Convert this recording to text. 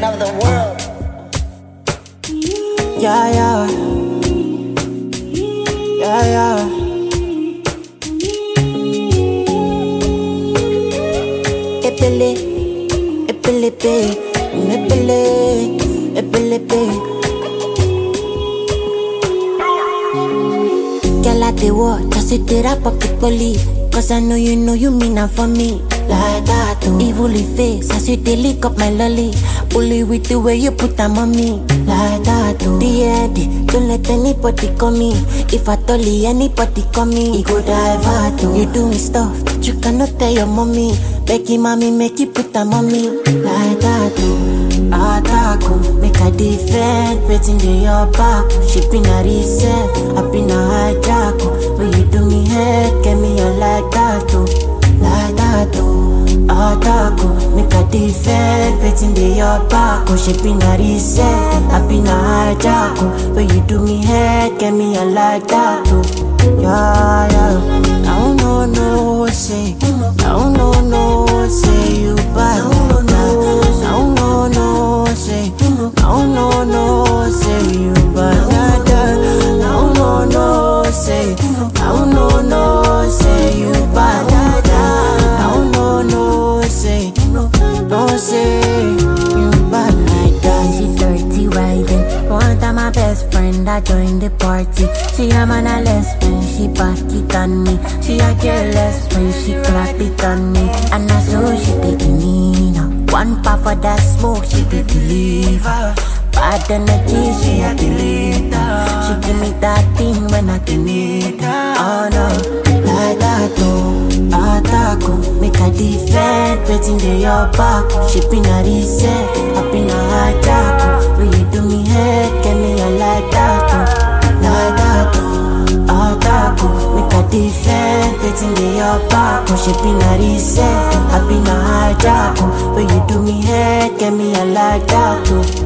of the world. Yeah, yeah. Yeah, yeah. Epele, epele, epele, epele, girl, I dey watch, just sit it up publicly. Cause I know you mean it for me. Like that, oh. Evilly face, as you dey lick up my lolly. Only with the way you put them on me. Like that, oh. D.A.D. Don't let anybody come me. If I tell you anybody come me, it go divert, oh. You do me stuff that you cannot tell your mommy. Becky mommy, make you put them on me. Like that, oh. Attack, oh. Make a defend, waiting to your back. She been a reset, I been a hijack, oh. When you do me head, get me on like that, oh. Like that, oh. Attack, oh. Make a defend, waiting to your back, oh. She been a reset, I been a hijack, oh. When you do me head, get me on like that, oh. Yeah, yeah. I don't know, no, say. I don't know, no, say you bad. I don't know, no, say. I don't know, no, say you bad. I don't know, no, say. I don't know, no, say you bad. I don't know, no, say. Don't say you bad like that. She dirty riding. One time my best friend I joined the party. She a man a lesbian, she back it on me. She a careless when she clap it on me. And I saw she take me now. One puff of that smoke, she did deliver. Bad energy, she a deleter. She give me that thing when I need her. Oh no, like that oh. Attack oh. Make a defend, waiting to your back. She been a reset, I been a hijack oh. When you do me head, get me a like that oh. Like that oh. Attack oh. Make a defend, waiting to your back oh. She been a reset, I been a hijack oh. When you do me head, get me a like that oh.